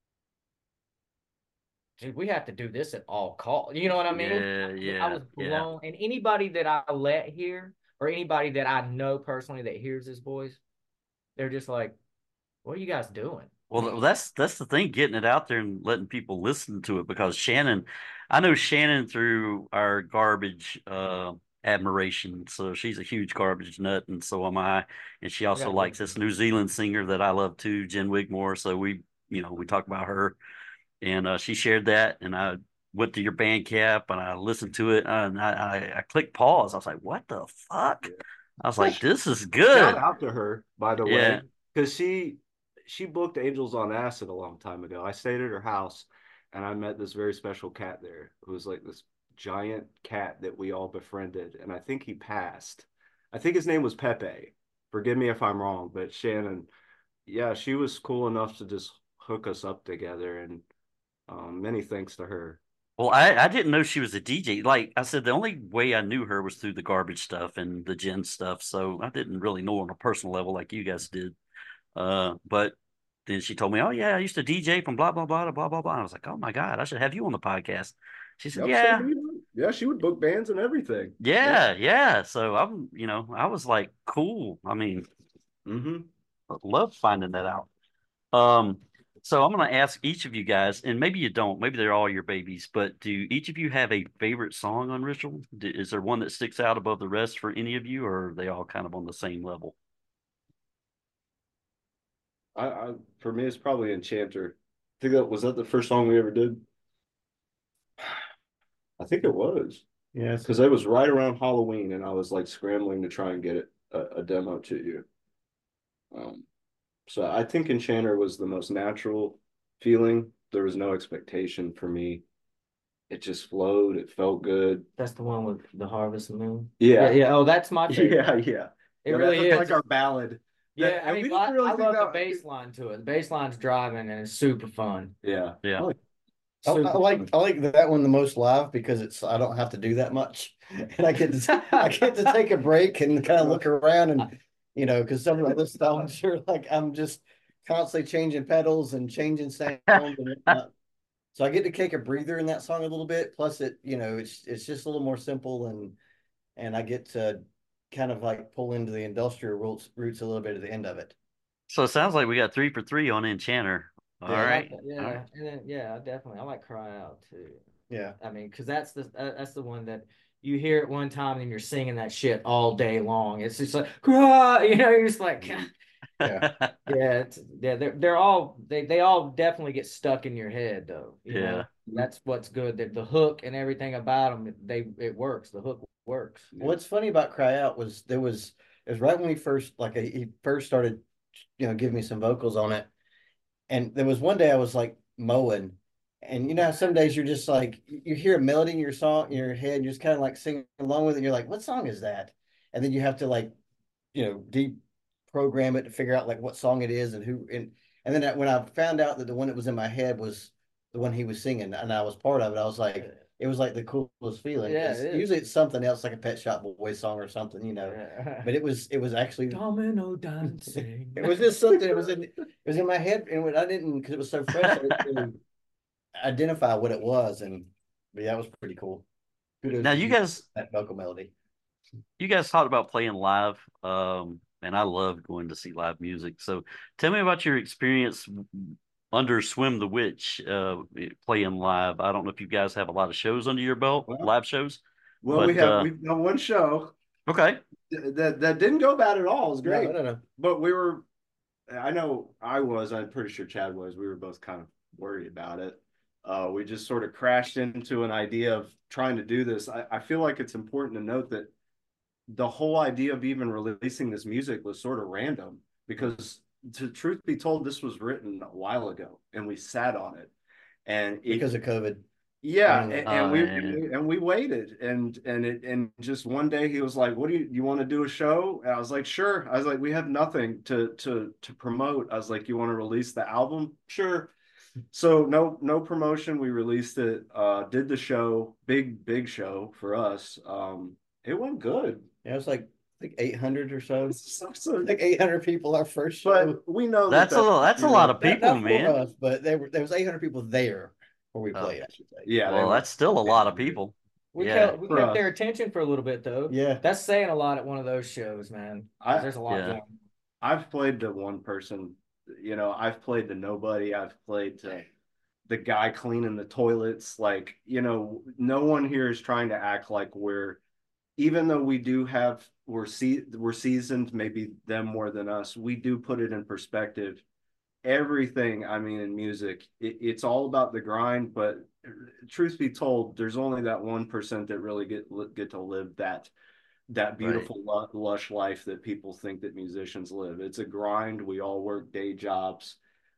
dude, we have to do this at all costs. You know what I mean? Yeah. I was blown. And anybody that I let hear, or anybody that I know personally that hears this voice, they're just like, what are you guys doing? Well, that's the thing, getting it out there and letting people listen to it, because I know Shannon through our garbage admiration. So she's a huge garbage nut, and so am I. And she also likes this New Zealand singer that I love too, Jen Wigmore. So we talk about her, and she shared that, and I went to your Bandcamp and I listened to it, and I clicked pause. I was like, what the fuck? Yeah. I was like, this is good. Shout out to her, by the way, because she booked Angels on Acid a long time ago. I stayed at her house, and I met this very special cat there who was like this giant cat that we all befriended, and I think he passed. I think his name was Pepe. Forgive me if I'm wrong, but Shannon, yeah, she was cool enough to just hook us up together, and many thanks to her. Well, I didn't know she was a DJ. Like I said, the only way I knew her was through the garbage stuff and the Jen stuff, so I didn't really know her on a personal level like you guys did. But then she told me, oh yeah, I used to DJ from blah blah blah blah blah blah. And I was like, oh my God, I should have you on the podcast. She said, yeah, she would book bands and everything. Yeah. So I was like, cool. I mean, love finding that out. So I'm going to ask each of you guys, and maybe you don't, maybe they're all your babies, but do each of you have a favorite song on Ritual? Is there one that sticks out above the rest for any of you, or are they all kind of on the same level? For me, it's probably Enchanter. I think was that the first song we ever did? I think it was. Yeah, because it was right around Halloween, and I was like scrambling to try and get a demo to you. So I think Enchanter was the most natural feeling. There was no expectation for me. It just flowed. It felt good. That's the one with the Harvest Moon. Yeah. Oh, that's my favorite. Yeah. It really is like our ballad. Yeah, I mean, I love the bass line to it. The bass line's driving, and it's super fun. Yeah. I like that one the most live because I don't have to do that much, and I get to take a break and kind of look around, and because some of the other songs are like I'm just constantly changing pedals and changing sound and whatnot. So I get to take a breather in that song a little bit. Plus it's just a little more simple, and I get to kind of like pull into the industrial roots a little bit at the end of it. So it sounds like we got 3 for 3 on Enchanter. All right. Yeah. And then, definitely. I like Cry Out too. Yeah. I mean, because that's the one that you hear it one time and you're singing that shit all day long. It's just like, you're just like, Yeah. yeah, they're all they all definitely get stuck in your head though. Yeah. That's what's good. The hook and everything about them, it works. The hook works. What's funny about Cry Out was it was right when he first started, giving me some vocals on it. And there was one day I was like mowing, and how some days you're just like you hear a melody in your song in your head, and you're just kind of like singing along with it. And you're like, what song is that? And then you have to like, deprogram it to figure out like what song it is and who. And then when I found out that the one that was in my head was the one he was singing, and I was part of it, I was like, it was like the coolest feeling. Yeah, Usually it's something else like a Pet Shop Boys song or something, Yeah. But it was actually Domino dancing. it was just something. It was in my head, and I didn't because it was so fresh. I didn't really identify what it was, but yeah, it was pretty cool. Kudos Now to you guys that vocal melody. talked about playing live, and I love going to see live music. So tell me about your experience under Swim the Witch, playing live. I don't know if you guys have a lot of shows under your belt, live shows. Well, we've done one show. Okay. That didn't go bad at all. It was great. No. But I'm pretty sure Chad was. We were both kind of worried about it. We just sort of crashed into an idea of trying to do this. I feel like it's important to note that the whole idea of even releasing this music was sort of random because, to truth be told, this was written a while ago and we sat on it. And because of COVID. Yeah, and we waited, and just one day he was like, "What do you want to do a show?" And I was like, "Sure." I was like, "We have nothing to promote." I was like, "You want to release the album?" Sure. So no promotion. We released it. Did the show, big show for us. It went good. Yeah, it was like 800 or so. Like 800 people our first show. But we know that's a lot of people, man. For us, but there was 800 people there where we played. I should say. Yeah, well, that's still a lot of people. We kept their attention for a little bit though. Yeah, that's saying a lot at one of those shows, man. There's a lot going on. I've played to one person. I've played to nobody. I've played to the guy cleaning the toilets. Like, no one here is trying to act like even though we're seasoned, maybe them more than us, we do put it in perspective. Everything, I mean, in music, it's all about the grind, but truth be told, there's only that 1% that really get to live that beautiful, lush life that people think that musicians live. It's a grind. We all work day jobs.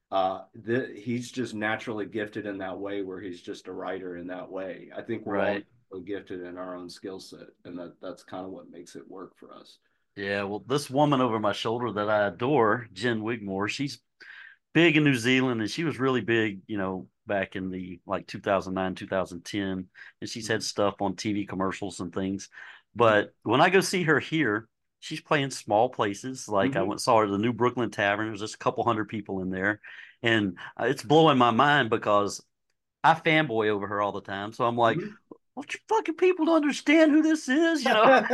He's just naturally gifted in that way, where he's just a writer in that way. I think we're all gifted in our own skill set, and that's kind of what makes it work for us. Yeah, well, this woman over my shoulder that I adore, Jen Wigmore, she's big in New Zealand, and she was really big, back in the 2009, 2010, and she's had stuff on TV commercials and things. But when I go see her here, she's playing small places. Like I went and saw her at the New Brooklyn Tavern. There's just a couple hundred people in there, and it's blowing my mind because I fanboy over her all the time. So I'm like, "What you fucking people to understand who this is?"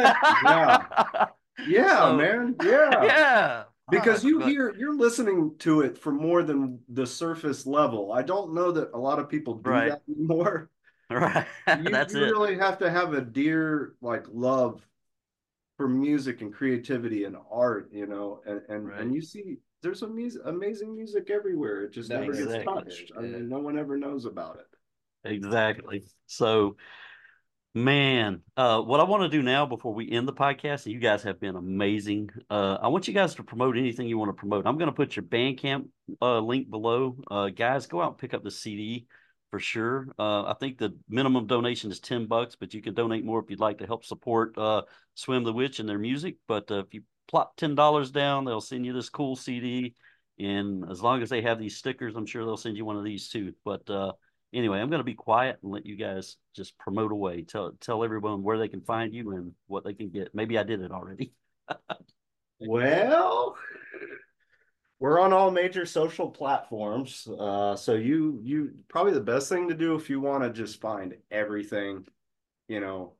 Yeah, man. Yeah. Yeah. Because you're listening to it for more than the surface level. I don't know that a lot of people do that anymore. Right. You really have to have a dear love for music and creativity and art, and you see there's amazing music everywhere. It just never gets touched. I mean, no one ever knows about it. Exactly. So, man, what I want to do now before we end the podcast, and you guys have been amazing. I want you guys to promote anything you want to promote. I'm going to put your Bandcamp link below. Guys, go out and pick up the CD for sure. I think the minimum donation is $10, but you can donate more if you'd like to help support Swim the Witch and their music. But if you plop $10 down, they'll send you this cool CD. And as long as they have these stickers, I'm sure they'll send you one of these too. But anyway, I'm going to be quiet and let you guys just promote away. Tell everyone where they can find you and what they can get. Maybe I did it already. Well, we're on all major social platforms. So you probably the best thing to do if you want to just find everything, you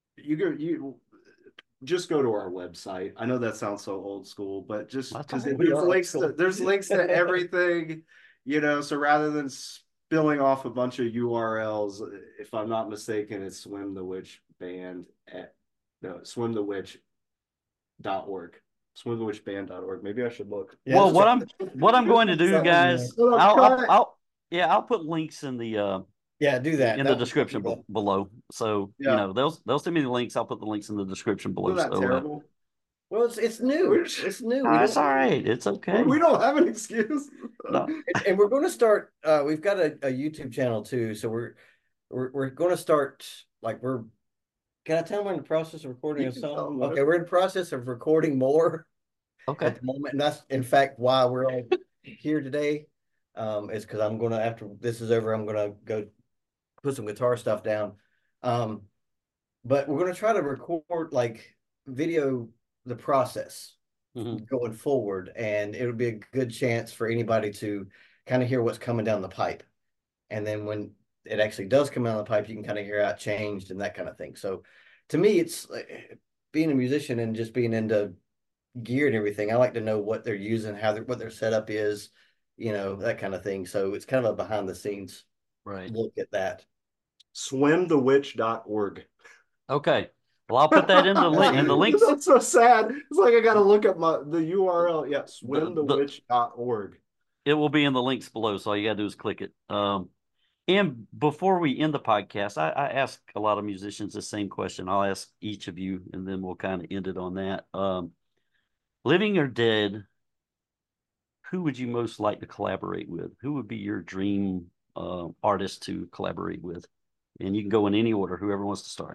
just go to our website. I know that sounds so old school, but just because there's links to everything, so rather than spilling off a bunch of URLs, if I'm not mistaken, it's Swim the Witch band at no swimthewitch.org. Swimthewitchband.org. Maybe I should look. Yeah, Well, what I'm going to do, Something guys, there. I'll put links in the yeah, do that. in That the would be description cool. below. So Yeah. they'll send me the links. I'll put the links in the description below. Isn't that So terrible? Well, it's new. It's new. it's all right. It's okay. We don't have an excuse. No. And we're going to start. We've got a YouTube channel too, so we're going to start. Like we're. Can I tell them we're in the process of recording You a can tell song? them Okay, we're in the process of recording more Okay. at the moment, and that's in fact why we're all here today. Is because I'm going to, after this is over, I'm going to go put some guitar stuff down. But we're going to try to record like video the process going forward, and it'll be a good chance for anybody to kind of hear what's coming down the pipe. And then when it actually does come down the pipe, you can kind of hear how it changed and that kind of thing. So to me, it's being a musician and just being into gear and everything. I like to know what they're using, what their setup is, that kind of thing. So it's kind of a behind the scenes look at that. Swimthewitch.org. Okay. Well, I'll put that in the links. That's so sad. It's like I got to look at the URL. Yeah, swimthewitch.org. It will be in the links below, so all you got to do is click it. And before we end the podcast, I ask a lot of musicians the same question. I'll ask each of you, and then we'll kind of end it on that. Living or dead, who would you most like to collaborate with? Who would be your dream artist to collaborate with? And you can go in any order, whoever wants to start.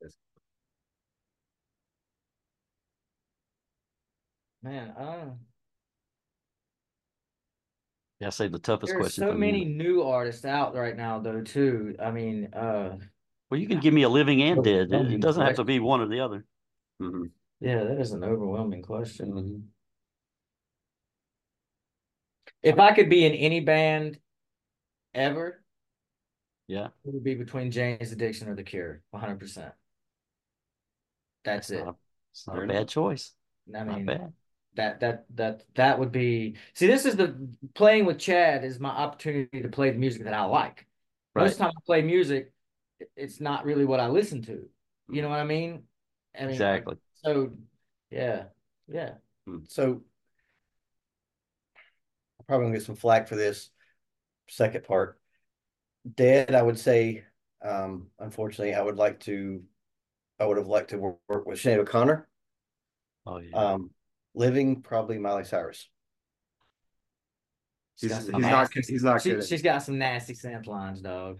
Man, Yeah, I say the toughest there are question. so many new artists out right now, though, too. I mean, well, you can give me a living and dead. It doesn't have to be one or the other. Mm-hmm. Yeah, that is an overwhelming question. Mm-hmm. If I could be in any band ever, yeah, it would be between Jane's Addiction or The Cure, 100%. That's it. It's not a bad choice. I mean, not bad. That would be. See, this is the playing with Chad is my opportunity to play the music that I like. Right. Most time I play music, it's not really what I listen to. You know what I mean? Exactly. So, yeah. So I'm probably gonna get some flack for this second part. Dead, I would say, unfortunately, I would have liked to work with Sinead O'Connor. Oh yeah. Living, probably Miley Cyrus. He's not kidding. She's got some nasty synth lines, dog.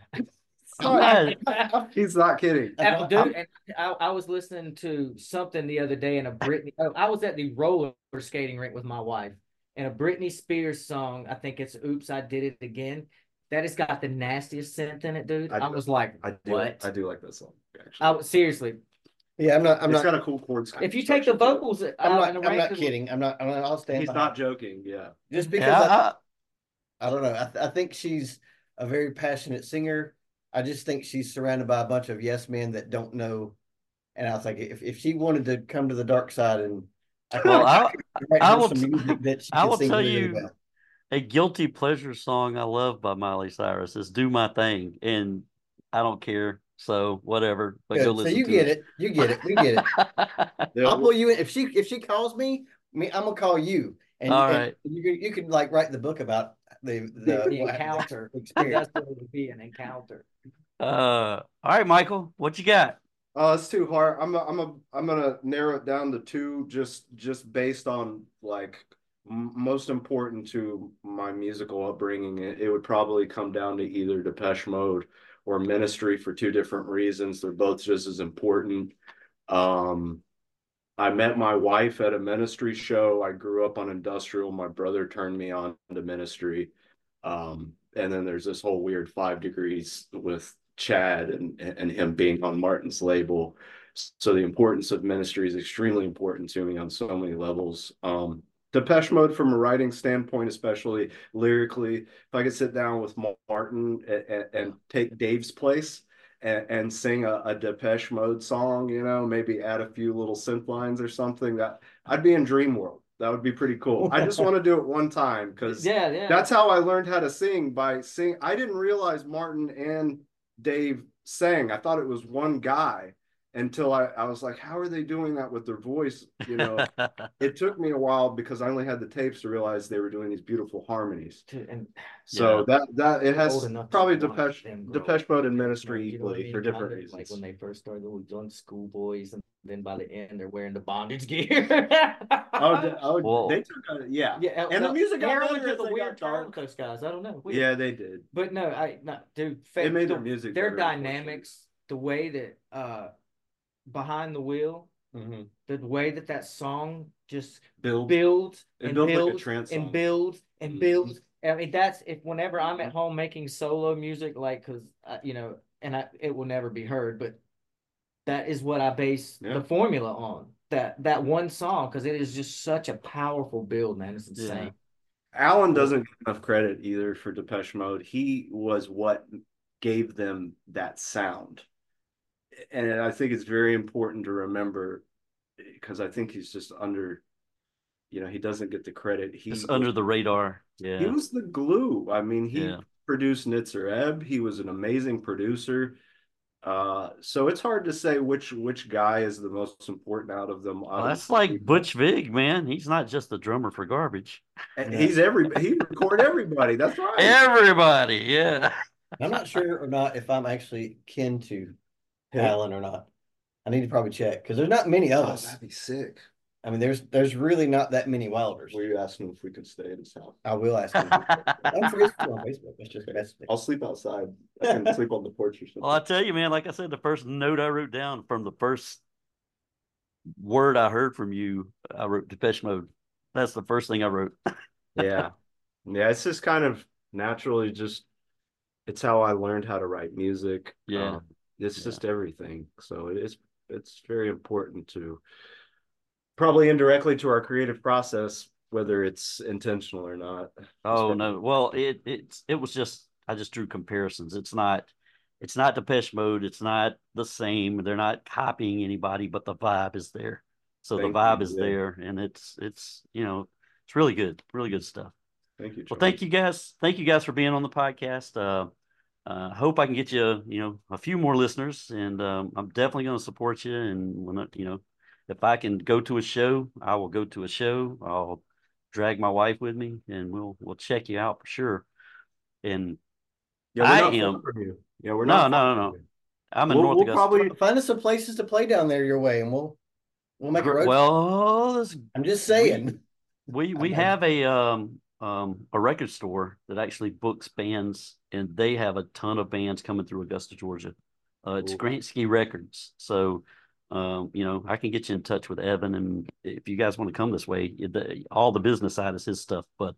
He's not kidding. Dude, and I was listening to something the other day in a Britney. I was at the roller skating rink with my wife, and a Britney Spears song. I think it's "Oops, I Did It Again." That has got the nastiest synth in it, dude. I was like, what? I do like that song. Actually. Seriously. Yeah, I'm not. It's got a cool chord scheme. If you take the vocals, I'm not kidding. I'll stand. He's not joking. Yeah. Just because I don't know. I think she's a very passionate singer. I just think she's surrounded by a bunch of yes men that don't know. And I was like, if she wanted to come to the dark side, and I will tell you a guilty pleasure song I love by Miley Cyrus is "Do My Thing," and I don't care. So whatever, but go listen. So you get it. You get it. We get it. I'll pull you in if she calls me. I'm gonna call you. And, all right. And you can like write the book about the encounter experience. That's what it would be, an encounter. All right, Michael, what you got? It's too hard. I'm gonna narrow it down to two, just based on like most important to my musical upbringing. It would probably come down to either Depeche Mode or Ministry for two different reasons. They're both just as important. I met my wife at a Ministry show. I grew up on Industrial. My brother turned me on to Ministry. And then there's this whole weird 5 Degrees with Chad and him being on Martin's label. So the importance of Ministry is extremely important to me on so many levels. Depeche Mode from a writing standpoint, especially lyrically, if I could sit down with Martin and take Dave's place and sing a Depeche Mode song, maybe add a few little synth lines or something, that I'd be in dream world. That would be pretty cool. I just want to do it one time because that's how I learned how to sing, by singing. I didn't realize Martin and Dave sang. I thought it was one guy. until I was like, how are they doing that with their voice? You know, it took me a while because I only had the tapes to realize they were doing these beautiful harmonies. And So Yeah. that it old has enough to probably watch them grow Depeche up. Mode and You know, Ministry you know what I equally mean? for different Kind of reasons. like when they first started with young schoolboys, and then by the end they're wearing the bondage gear. Well, they took yeah. Yeah, And the well, music got heroin better as took a they weird got turn dark. with those guys. I don't know. Weird. Yeah, they did. But no, dude, It made their music their better, dynamics, the way that behind the wheel, the way that song just builds and built like a builds trance and song. builds and builds. I mean, that's if whenever I'm at home making solo music, like, because you know, and it will never be heard, but that is what I base the formula on. That one song, because it is just such a powerful build, man. It's insane. Alan doesn't get enough credit either for Depeche Mode. He was what gave them that sound. And I think it's very important to remember, because I think he's just under, he doesn't get the credit. It's under the radar. Yeah. He was the glue. I mean, he Yeah. produced Nitzer Ebb. He was an amazing producer. So it's hard to say which guy is the most important out of them. Well, that's like Butch Vig, man. He's not just a drummer for Garbage. He recorded everybody. That's right. Everybody, yeah. I'm not sure or not if I'm actually kin to Alan or not. I need to probably check because there's not many of us. That'd be sick. I mean, there's really not that many Wilders. Will you ask him if we can stay at his house? I will ask him. I'm sure he's on Facebook. That's just the best thing. I'll sleep outside. I can sleep on the porch or something. Well, I tell you, man, like I said, the first note I wrote down from the first word I heard from you, I wrote Depeche Mode. That's the first thing I wrote. Yeah. It's just kind of naturally it's how I learned how to write music. Yeah. It's just everything. So it's very important to probably indirectly to our creative process, whether it's intentional or not. Oh no. Well, it was just, I just drew comparisons. It's not Depeche Mode. It's not the same. They're not copying anybody, but the vibe is there. So the vibe is there, and it's it's really good stuff. Thank you, Charles. Well, thank you guys for being on the podcast. Hope I can get you a few more listeners, and I'm definitely going to support you. And when if I can go to a show, I will go to a show. I'll drag my wife with me, and we'll check you out for sure. And we're not far from you. Yeah, we're not. No. I'm in North Augusta. Probably find us some places to play down there your way, and we'll make a road. Well, I'm just saying. We have a record store that actually books bands, and they have a ton of bands coming through Augusta, Georgia. It's Grant Ski Records. So, I can get you in touch with Evan, and if you guys want to come this way, all the business side is his stuff, but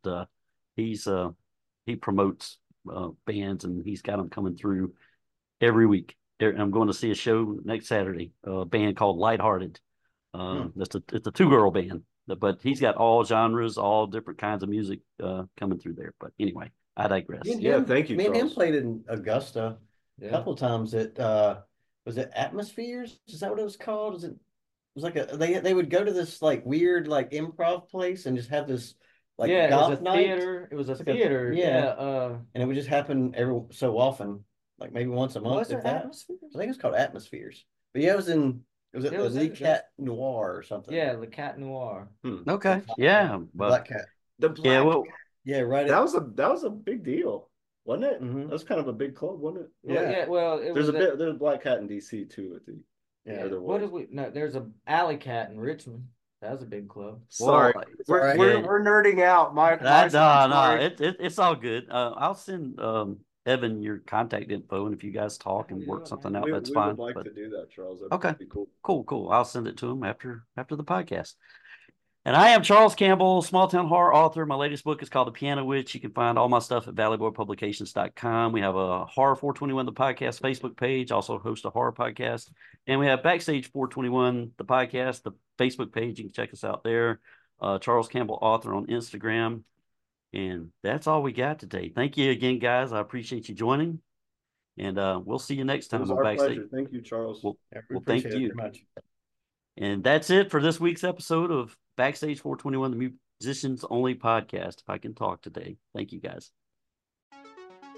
he promotes bands, and he's got them coming through every week. I'm going to see a show next Saturday, a band called Lighthearted. It's a 2-girl band, but he's got all genres, all different kinds of music coming through there. But anyway, I digress. Thank you. Me and him played in Augusta a couple of times at was it Atmospheres? Is that what it was called? It was like they would go to this like weird like improv place and just have this like golf night. Theater. It was a theater. And it would just happen every so often, like maybe once a month. If that. Atmospheres? I think it's called Atmospheres. But yeah, it was Le Cat Noir or something. Yeah, Le Cat Noir. Okay. Yeah. Black Cat. The Black Cat. Yeah, right. That was a big deal, wasn't it? That was kind of a big club, wasn't it? Yeah. Well, there's a Black Cat in DC too. There's a Alley Cat in Richmond. That was a big club. Sorry, we're nerding out. It's all good. I'll send Evan your contact info, and if you guys talk and work something out, that's fine. We would like to do that, Charles. That'd be cool. Cool. I'll send it to him after the podcast. And I am Charles Campbell, small town horror author. My latest book is called The Piano Witch. You can find all my stuff at valleyboypublications.com. We have a Horror 421, the podcast Facebook page, also host a horror podcast. And we have Backstage 421, the podcast, the Facebook page. You can check us out there. Charles Campbell author on Instagram. And that's all we got today. Thank you again, guys. I appreciate you joining. And we'll see you next time on Backstage. Pleasure. Thank you, Charles. Well, thank you very much. And that's it for this week's episode of Backstage 421, the Musicians Only Podcast. If I can talk today. Thank you, guys.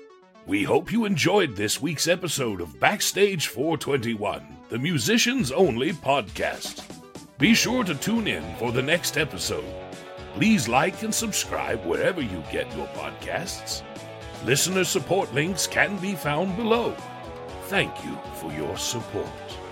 We hope you enjoyed this week's episode of Backstage 421, the Musicians Only podcast. Be sure to tune in for the next episode. Please like and subscribe wherever you get your podcasts. Listener support links can be found below. Thank you for your support.